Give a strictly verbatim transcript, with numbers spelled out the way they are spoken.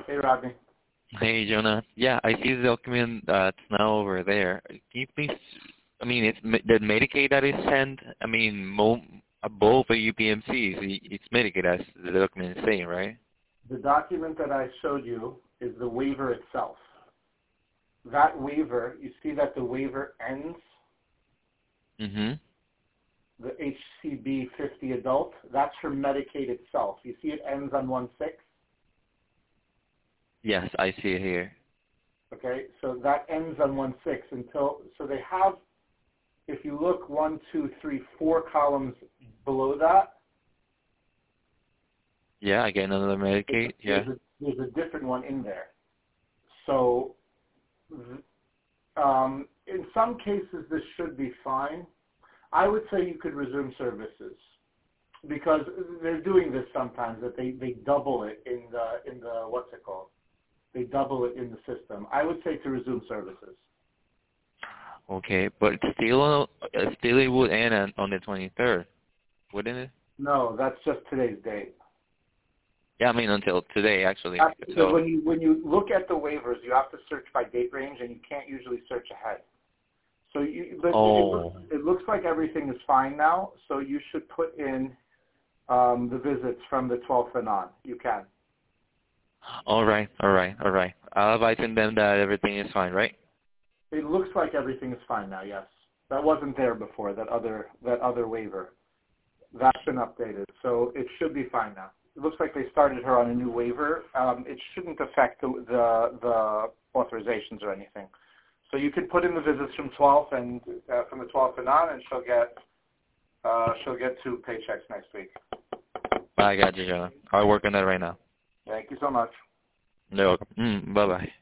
Hey, Rodney. Hey, Jonah. Yeah, I see the document that's now over there. Can you please, I mean, it's me- the Medicaid that is sent, I mean, mo, uh, both the U P M Cs, i- it's Medicaid as the document is saying, right? The document that I showed you is the waiver itself. That waiver, you see that the waiver ends, Mm-hmm. the H C B fifty adult, that's for Medicaid itself. You see it ends on one six? Yes, I see it here. Okay, so that ends on one six until, so they have, if you look one, two, three, four columns below that, Yeah, I get another Medicaid, yeah. there's a, there's a different one in there. So um, in some cases this should be fine. I would say you could resume services because they're doing this sometimes, that they, they double it in the, in the, what's it called? They double it in the system. I would say to resume services. Okay, but still, uh, still it would end on, on the twenty-third, wouldn't it? No, that's just today's date. Yeah, I mean until today, actually. Because So, when you when you look at the waivers, you have to search by date range, and you can't usually search ahead. So, you, but oh. it, looks, it looks like everything is fine now. So you should put in um, the visits from the twelfth and on. You can. All right, all right, all right. I'll advise them that everything is fine, right? It looks like everything is fine now. Yes, that wasn't there before. That other that other waiver, that's been updated, so it should be fine now. It looks like they started her on a new waiver. Um, it shouldn't affect the, the the authorizations or anything. So you can put in the visits from twelfth and uh, from the twelfth and on, and she'll get uh, she'll get two paychecks next week. I got you, Jonah. I'll work on that right now. Thank you so much. You're welcome. Mm, bye-bye.